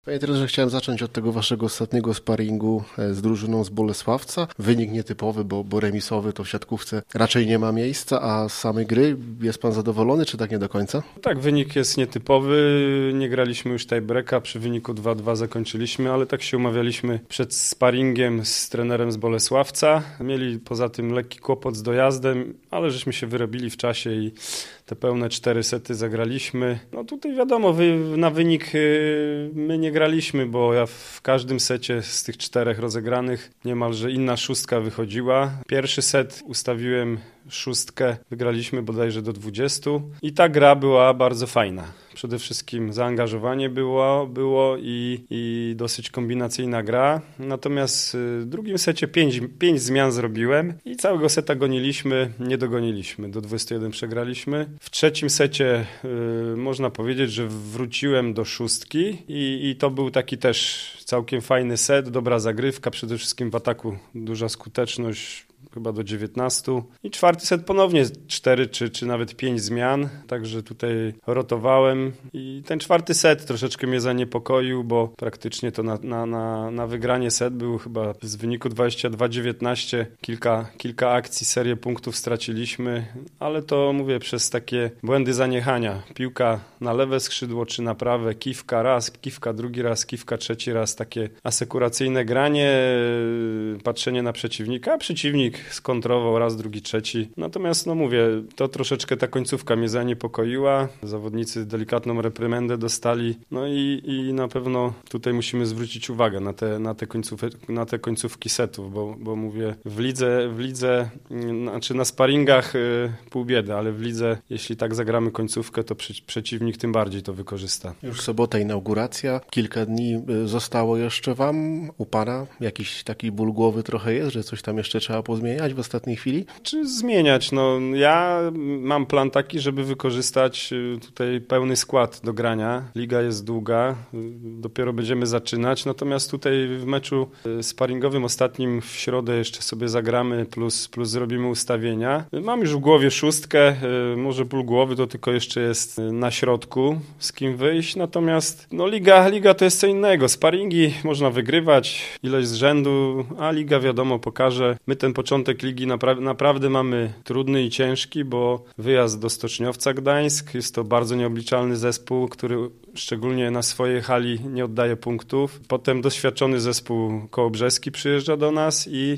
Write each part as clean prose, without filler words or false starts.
Panie trenerze, chciałem zacząć od tego waszego ostatniego sparingu z drużyną z Bolesławca. Wynik nietypowy, bo remisowy to w siatkówce raczej nie ma miejsca, a z samej gry jest pan zadowolony, czy tak nie do końca? Tak, wynik jest nietypowy. Nie graliśmy już tiebreaka, przy wyniku 2-2 zakończyliśmy, ale tak się umawialiśmy przed sparingiem z trenerem z Bolesławca. Mieli poza tym lekki kłopot z dojazdem, ale żeśmy się wyrobili w czasie i te pełne 4 sety zagraliśmy. No tutaj wiadomo, na wynik my nie graliśmy, bo ja w każdym secie z tych 4 rozegranych niemalże inna szóstka wychodziła. Pierwszy set ustawiłem szóstkę, wygraliśmy bodajże do 20 i ta gra była bardzo fajna. Przede wszystkim zaangażowanie było i dosyć kombinacyjna gra. Natomiast w drugim secie 5 zmian zrobiłem i całego seta goniliśmy, nie dogoniliśmy. Do 21 przegraliśmy. W trzecim secie można powiedzieć, że wróciłem do szóstki i to był taki też całkiem fajny set, dobra zagrywka, przede wszystkim w ataku duża skuteczność, chyba do 19. I czwarty set ponownie 4 czy nawet 5 zmian, także tutaj rotowałem i ten czwarty set troszeczkę mnie zaniepokoił, bo praktycznie to na wygranie set był chyba z wyniku 22-19, kilka akcji, serię punktów straciliśmy, ale to mówię przez takie błędy zaniechania. Piłka na lewe skrzydło czy na prawe, kiwka raz, kiwka drugi raz, kiwka trzeci raz, takie asekuracyjne granie, patrzenie na przeciwnika, a przeciwnik skontrował raz, drugi, trzeci. Natomiast no mówię, to troszeczkę ta końcówka mnie zaniepokoiła. Zawodnicy delikatną reprymendę dostali. No i na pewno tutaj musimy zwrócić uwagę na te końcówki setów, bo mówię, w lidze, znaczy na sparingach pół biedy, ale w lidze, jeśli tak zagramy końcówkę, to przeciwnik tym bardziej to wykorzysta. Już sobota inauguracja, kilka dni zostało jeszcze wam, u pana jakiś taki ból głowy trochę jest, że coś tam jeszcze trzeba pozmieniać w ostatniej chwili? Czy zmieniać? No ja mam plan taki, żeby wykorzystać tutaj pełny skład do grania. Liga jest długa, dopiero będziemy zaczynać, natomiast tutaj w meczu sparingowym ostatnim w środę jeszcze sobie zagramy, plus zrobimy ustawienia. Mam już w głowie szóstkę, może ból głowy to tylko jeszcze jest na środku, z kim wyjść, natomiast no liga to jest co innego. Sparingi można wygrywać, ileś z rzędu, a liga wiadomo pokaże. My ten początek ligi naprawdę mamy trudny i ciężki, bo wyjazd do Stoczniowca Gdańsk, jest to bardzo nieobliczalny zespół, który szczególnie na swojej hali nie oddaje punktów. Potem doświadczony zespół kołobrzeski przyjeżdża do nas i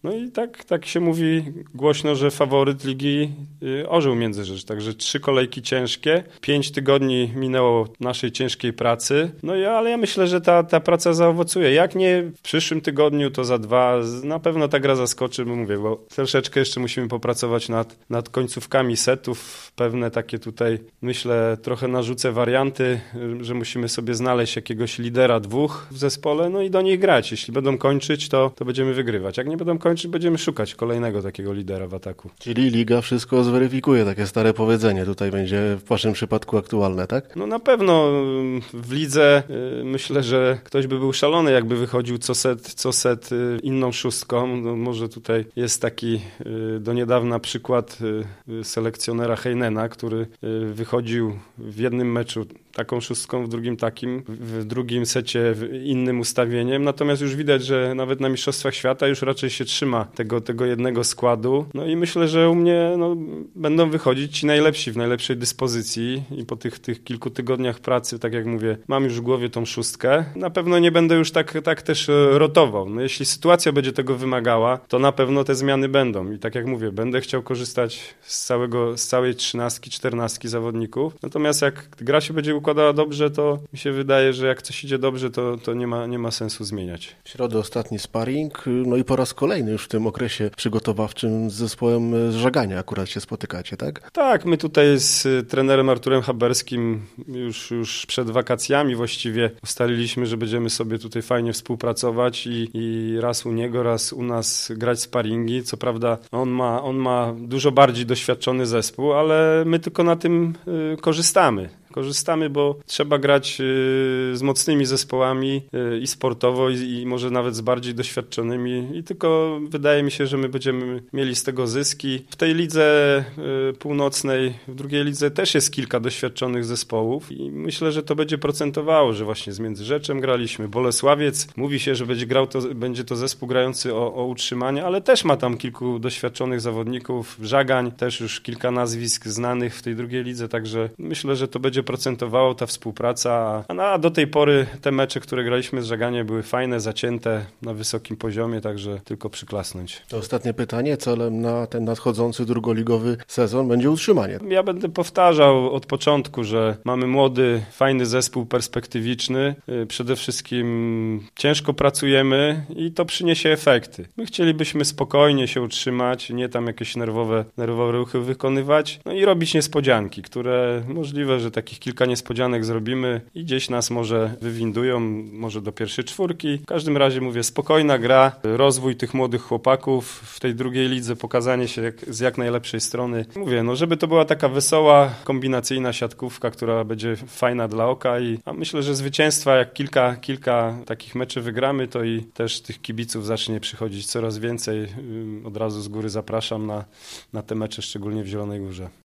tak się mówi głośno, że faworyt ligi Orzeł Międzyrzecz. Także 3 kolejki ciężkie, 5 tygodni minęło naszej ciężkiej pracy. Ale ja myślę, że ta praca zaowocuje. Jak nie w przyszłym tygodniu, to za 2. Na pewno ta gra zaskoczy, bo mówię, bo troszeczkę jeszcze musimy popracować nad końcówkami setów. Pewne takie tutaj, myślę, trochę narzucę warianty, że musimy sobie znaleźć jakiegoś lidera 2 w zespole, i do nich grać. Jeśli będą kończyć, to będziemy wygrywać. Jak nie będą kończyć, będziemy szukać kolejnego takiego lidera w ataku. Czyli liga wszystko zweryfikuje, takie stare powiedzenie tutaj będzie w waszym przypadku aktualne, tak? No na pewno w lidze myślę, że ktoś by był szalony, jakby wychodził co set inną szóstką. No może tutaj jest taki do niedawna przykład selekcjonera Heinena, który wychodził w jednym meczu taką szóstką, w drugim takim, w drugim secie innym ustawieniem. Natomiast już widać, że nawet na Mistrzostwach Świata już raczej się trzyma tego jednego składu. No i myślę, że u mnie będą wychodzić ci najlepsi w najlepszej dyspozycji i po tych kilku tygodniach pracy, tak jak mówię, mam już w głowie tą szóstkę. Na pewno nie będę już tak też rotował. No jeśli sytuacja będzie tego wymagała, to na pewno te zmiany będą. I tak jak mówię, będę chciał korzystać z całej 13, 14 zawodników. Natomiast jak gra się będzie układała dobrze, to mi się wydaje, że jak coś idzie dobrze, to nie ma sensu zmieniać. W środę ostatni sparring, i po raz kolejny już w tym okresie przygotowawczym z zespołem z Żagania akurat się spotykacie, tak? Tak, my tutaj z trenerem Arturem Haberskim już przed wakacjami właściwie ustaliliśmy, że będziemy sobie tutaj fajnie współpracować i raz u niego, raz u nas grać sparingi. Co prawda on ma dużo bardziej doświadczony zespół, ale my tylko na tym korzystamy. korzystamy, bo trzeba grać z mocnymi zespołami i sportowo, i może nawet z bardziej doświadczonymi i tylko wydaje mi się, że my będziemy mieli z tego zyski. W tej lidze północnej, w drugiej lidze też jest kilka doświadczonych zespołów i myślę, że to będzie procentowało, że właśnie z Międzyrzeczem graliśmy. Bolesławiec, mówi się, że będzie to zespół grający o utrzymanie, ale też ma tam kilku doświadczonych zawodników. Żagań, też już kilka nazwisk znanych w tej drugiej lidze, także myślę, że to będzie procentowało ta współpraca. A do tej pory te mecze, które graliśmy z Żaganiem, były fajne, zacięte, na wysokim poziomie, także tylko przyklasnąć. To ostatnie pytanie. Celem na ten nadchodzący drugoligowy sezon będzie utrzymanie. Ja będę powtarzał od początku, że mamy młody, fajny zespół perspektywiczny. Przede wszystkim ciężko pracujemy i to przyniesie efekty. My chcielibyśmy spokojnie się utrzymać, nie tam jakieś nerwowe ruchy wykonywać, no i robić niespodzianki, które możliwe, że takich kilka niespodzianek zrobimy i gdzieś nas może wywindują, może do pierwszej czwórki. W każdym razie mówię, spokojna gra, rozwój tych młodych chłopaków w tej drugiej lidze, pokazanie się z jak najlepszej strony. Mówię, no żeby to była taka wesoła, kombinacyjna siatkówka, która będzie fajna dla oka a myślę, że zwycięstwa, jak kilka takich meczy wygramy, to i też tych kibiców zacznie przychodzić coraz więcej. Od razu z góry zapraszam na te mecze, szczególnie w Zielonej Górze.